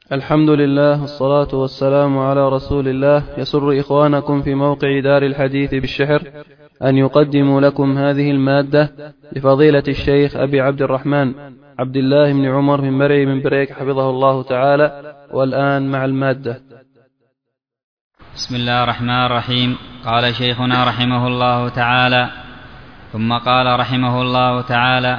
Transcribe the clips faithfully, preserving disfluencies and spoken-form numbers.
الحمد لله والصلاة والسلام على رسول الله. يسر إخوانكم في موقع دار الحديث بالشحر أن يقدموا لكم هذه المادة لفضيلة الشيخ أبي عبد الرحمن عبد الله بن عمر بن مرعي بن بريك حفظه الله تعالى. والآن مع المادة. بسم الله الرحمن الرحيم. قال شيخنا رحمه الله تعالى: ثم قال رحمه الله تعالى: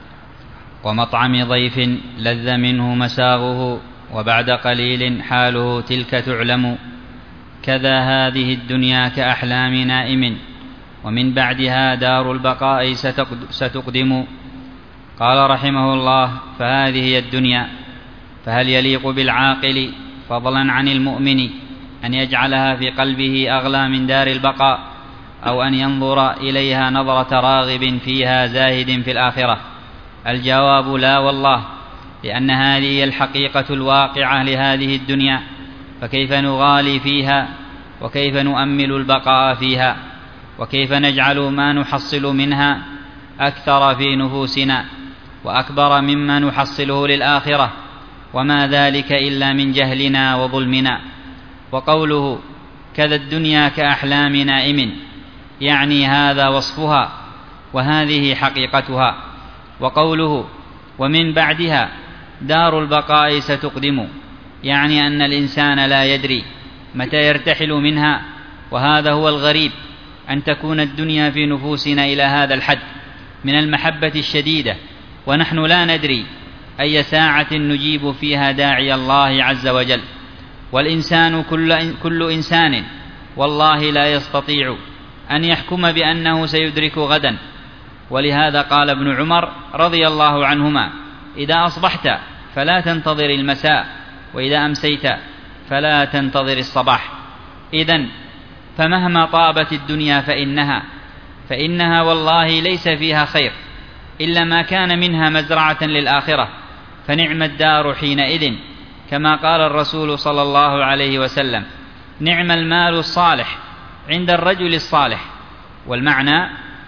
ومطعم ضيف لذ منه مساغه، وبعد قليل حاله تلك تعلم، كذا هذه الدنيا كأحلام نائم، ومن بعدها دار البقاء ستقدم. قال رحمه الله: فهذه هي الدنيا، فهل يليق بالعاقل فضلا عن المؤمن أن يجعلها في قلبه أغلى من دار البقاء، أو أن ينظر إليها نظرة راغب فيها زاهد في الآخرة؟ الجواب: لا والله، لأن هذه هي الحقيقة الواقعة لهذه الدنيا، فكيف نغالي فيها، وكيف نؤمل البقاء فيها، وكيف نجعل ما نحصل منها أكثر في نفوسنا وأكبر مما نحصله للآخرة، وما ذلك إلا من جهلنا وظلمنا. وقوله كذا الدنيا كأحلام نائم، يعني هذا وصفها وهذه حقيقتها. وقوله ومن بعدها دار البقاء ستقدم، يعني أن الإنسان لا يدري متى يرتحل منها، وهذا هو الغريب، أن تكون الدنيا في نفوسنا إلى هذا الحد من المحبة الشديدة، ونحن لا ندري أي ساعة نجيب فيها داعي الله عز وجل. والإنسان كل, كل إنسان والله لا يستطيع أن يحكم بأنه سيدرك غدا. ولهذا قال ابن عمر رضي الله عنهما: إذا أصبحت فلا تنتظر المساء، وإذا أمسيت فلا تنتظر الصباح. إذن فمهما طابت الدنيا فإنها فإنها والله ليس فيها خير إلا ما كان منها مزرعة للآخرة، فنعم الدار حينئذ، كما قال الرسول صلى الله عليه وسلم: نعم المال الصالح عند الرجل الصالح. والمعنى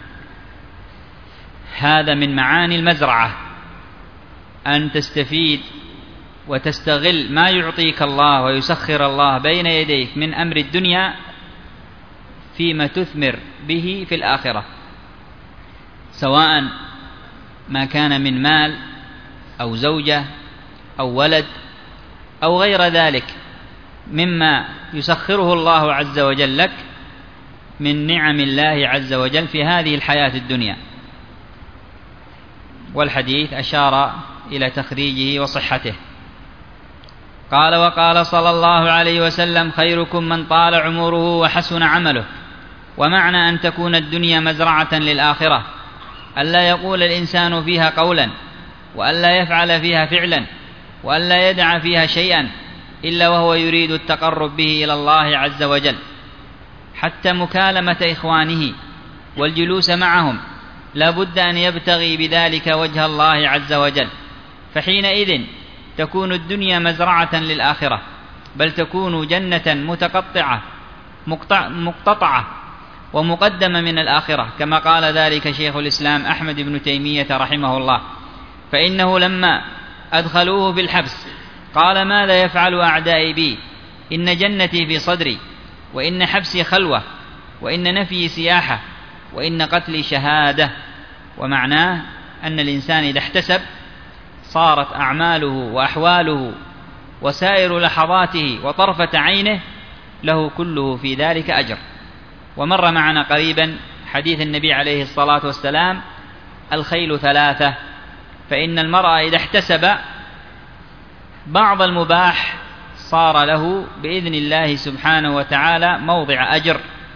هذا من معاني المزرعة، أن تستفيد وتستغل ما يعطيك الله ويسخر الله بين يديك من أمر الدنيا فيما تثمر به في الآخرة، سواء ما كان من مال أو زوجة أو ولد أو غير ذلك مما يسخره الله عز وجل لك من نعم الله عز وجل في هذه الحياة الدنيا. والحديث أشار إلى تخريجه وصحته. قال: وقال صلى الله عليه وسلم: خيركم من طال عمره وحسن عمله. ومعنى أن تكون الدنيا مزرعة للآخرة ألا يقول الإنسان فيها قولا، وألا يفعل فيها فعلا، وألا يدع فيها شيئا إلا وهو يريد التقرب به إلى الله عز وجل، حتى مكالمة إخوانه والجلوس معهم لا بد أن يبتغي بذلك وجه الله عز وجل، فحينئذ تكون الدنيا مزرعة للآخرة، بل تكون جنة متقطعة مقتطعة ومقدمة من الآخرة، كما قال ذلك شيخ الإسلام أحمد بن تيمية رحمه الله. فإنه لما أدخلوه بالحبس قال: ماذا يفعل أعدائي بي؟ إن جنتي في صدري، وإن حبسي خلوة، وإن نفي سياحة، وإن قتلي شهادة. ومعناه أن الإنسان إذا احتسب صارت أعماله وأحواله وسائر لحظاته وطرفة عينه له كله في ذلك أجر. ومر معنا قريبا حديث النبي عليه الصلاة والسلام: الخيل ثلاثة، فإن المرء إذا احتسب بعض المباح صار له بإذن الله سبحانه وتعالى موضع أجر،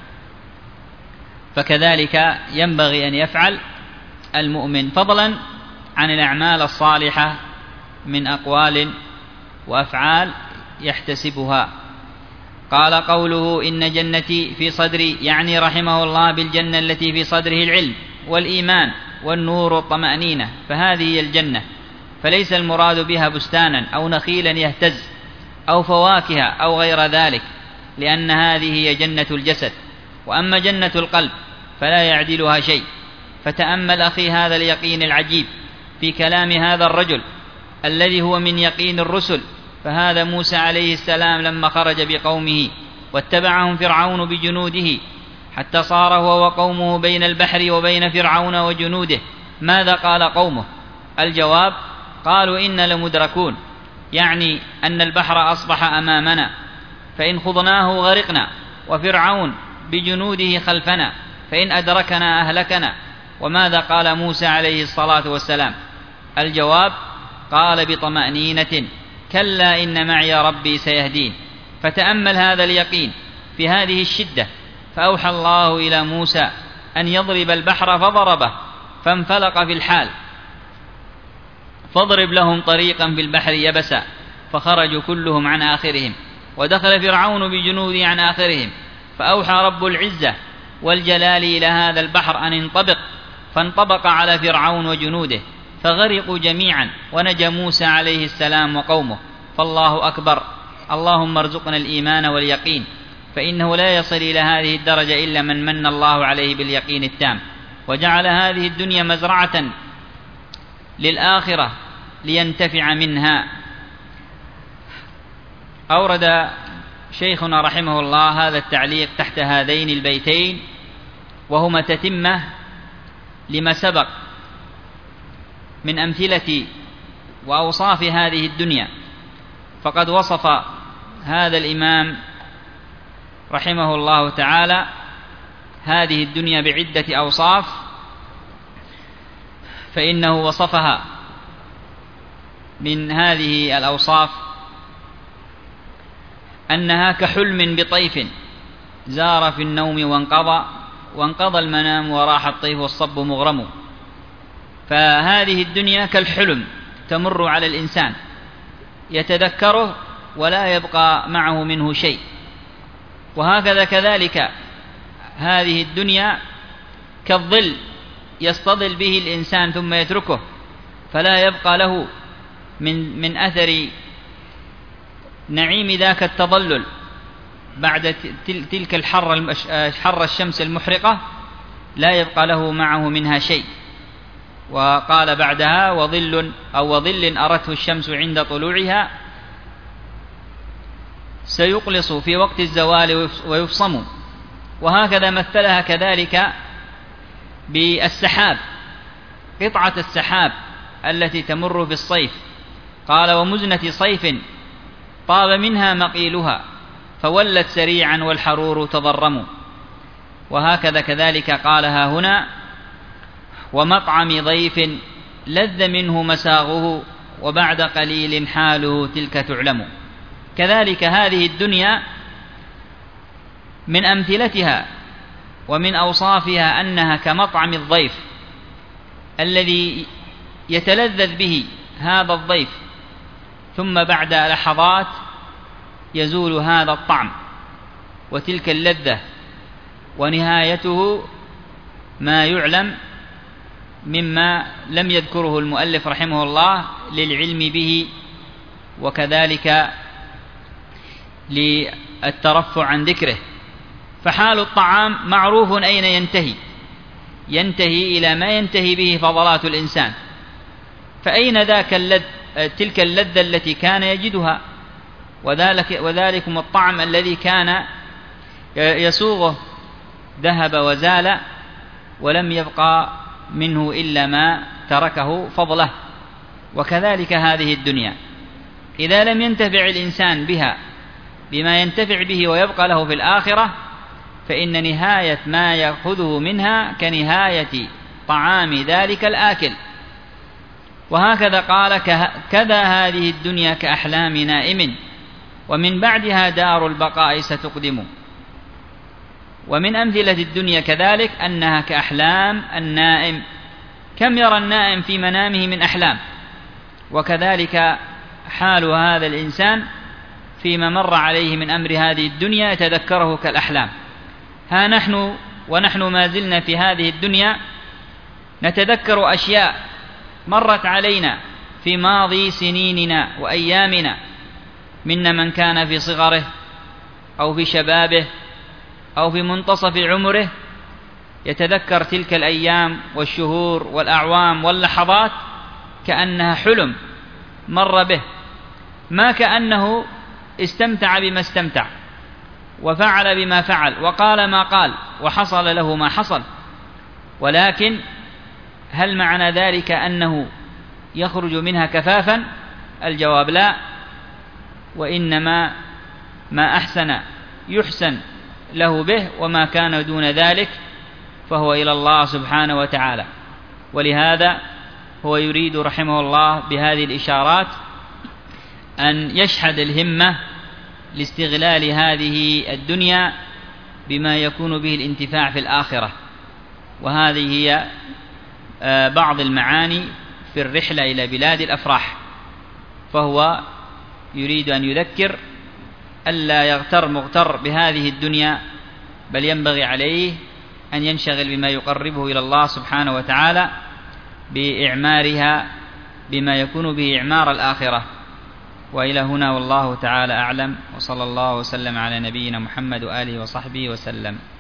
فكذلك ينبغي أن يفعل المؤمن، فضلا عن الأعمال الصالحة من أقوال وأفعال يحتسبها. قال: قوله إن جنتي في صدري، يعني رحمه الله بالجنة التي في صدره العلم والإيمان والنور والطمأنينة، فهذه هي الجنة، فليس المراد بها بستانا أو نخيلا يهتز أو فواكه أو غير ذلك، لأن هذه هي جنة الجسد. وأما جنة القلب فلا يعدلها شيء. فتأمل أخي هذا اليقين العجيب في كلام هذا الرجل الذي هو من يقين الرسل فهذا موسى عليه السلام لما خرج بقومه واتبعهم فرعون بجنوده حتى صار هو وقومه بين البحر وبين فرعون وجنوده، ماذا قال قومه؟ الجواب: قالوا إنا لمدركون، يعني أن البحر أصبح أمامنا، فإن خضناه غرقنا، وفرعون بجنوده خلفنا، فإن أدركنا أهلكنا. وماذا قال موسى عليه الصلاة والسلام؟ الجواب: قال بطمأنينة: كلا إن معي ربي سيهدين. فتأمل هذا اليقين في هذه الشدة، فأوحى الله إلى موسى أن يضرب البحر فضربه فانفلق في الحال، فاضرب لهم طريقا في البحر يبسا، فخرجوا كلهم عن آخرهم، ودخل فرعون بجنوده عن آخرهم، فأوحى رب العزة والجلال إلى هذا البحر أن انطبق، فانطبق على فرعون وجنوده فغرقوا جميعا، ونجا موسى عليه السلام وقومه. فالله أكبر. اللهم ارزقنا الإيمان واليقين، فإنه لا يصل إلى هذه الدرجة إلا من من الله عليه باليقين التام، وجعل هذه الدنيا مزرعة للآخرة لينتفع منها. أورد شيخنا رحمه الله هذا التعليق تحت هذين البيتين، وهما تتمة لما سبق من أمثلة وأوصاف هذه الدنيا. فقد وصف هذا الإمام رحمه الله تعالى هذه الدنيا بعدة أوصاف، فإنه وصفها من هذه الأوصاف أنها كحلم بطيف زار في النوم وانقضى، وانقضى المنام وراح الطيف والصب مغرم. فهذه الدنيا كالحلم تمر على الإنسان يتذكره ولا يبقى معه منه شيء. وهكذا كذلك هذه الدنيا كالظل يستظل به الإنسان ثم يتركه، فلا يبقى له من من أثر نعيم ذاك التظلل بعد تلك الحر حر الشمس المحرقة، لا يبقى له معه منها شيء. وقال بعدها: وظل أو وظل أرته الشمس عند طلوعها سيقلص في وقت الزوال ويفصم. وهكذا مثلها كذلك بالسحاب، قطعة السحاب التي تمر بالصيف، قال: ومزنة صيف طاب منها مقيلها فولت سريعا والحرور تضرم. وهكذا كذلك قالها هنا: ومطعم ضيف لذ منه مساغه وبعد قليل حاله تلك تعلم. كذلك هذه الدنيا من أمثلتها ومن أوصافها أنها كمطعم الضيف الذي يتلذذ به هذا الضيف، ثم بعد لحظات يزول هذا الطعم وتلك اللذة، ونهايته ما يعلم مما لم يذكره المؤلف رحمه الله للعلم به، وكذلك للترفع عن ذكره. فحال الطعام معروف أين ينتهي، ينتهي إلى ما ينتهي به فضلات الإنسان، فأين ذاك اللذ تلك اللذة التي كان يجدها، وذلك وذلكم الطعم الذي كان يسوغه ذهب وزال ولم يبقى منه إلا ما تركه فضله. وكذلك هذه الدنيا إذا لم ينتفع الإنسان بها بما ينتفع به ويبقى له في الآخرة، فإن نهاية ما يأخذه منها كنهاية طعام ذلك الآكل. وهكذا قال: كذا هذه الدنيا كأحلام نائم ومن بعدها دار البقاء ستقدم. ومن أمثلة الدنيا كذلك أنها كأحلام النائم، كم يرى النائم في منامه من أحلام، وكذلك حال هذا الإنسان فيما مر عليه من أمر هذه الدنيا يتذكره كالأحلام. ها نحن ونحن ما زلنا في هذه الدنيا نتذكر أشياء مرت علينا في ماضي سنيننا وأيامنا، منا من كان في صغره أو في شبابه أو في منتصف عمره يتذكر تلك الأيام والشهور والأعوام واللحظات كأنها حلم مر به، ما كأنه استمتع بما استمتع وفعل بما فعل وقال ما قال وحصل له ما حصل، ولكن هل معنى ذلك أنه يخرج منها كفافا؟ الجواب لا، وإنما ما أحسن يحسن له به، وما كان دون ذلك فهو إلى الله سبحانه وتعالى. ولهذا هو يريد رحمه الله بهذه الإشارات أن يشحذ الهمة لاستغلال هذه الدنيا بما يكون به الانتفاع في الآخرة. وهذه هي بعض المعاني في الرحلة إلى بلاد الأفراح. فهو يريد أن يذكر ألا يغتر مغتر بهذه الدنيا، بل ينبغي عليه أن ينشغل بما يقربه إلى الله سبحانه وتعالى بإعمارها بما يكون به إعمار الآخرة. وإلى هنا والله تعالى أعلم، وصلى الله وسلم على نبينا محمد وآله وصحبه وسلم.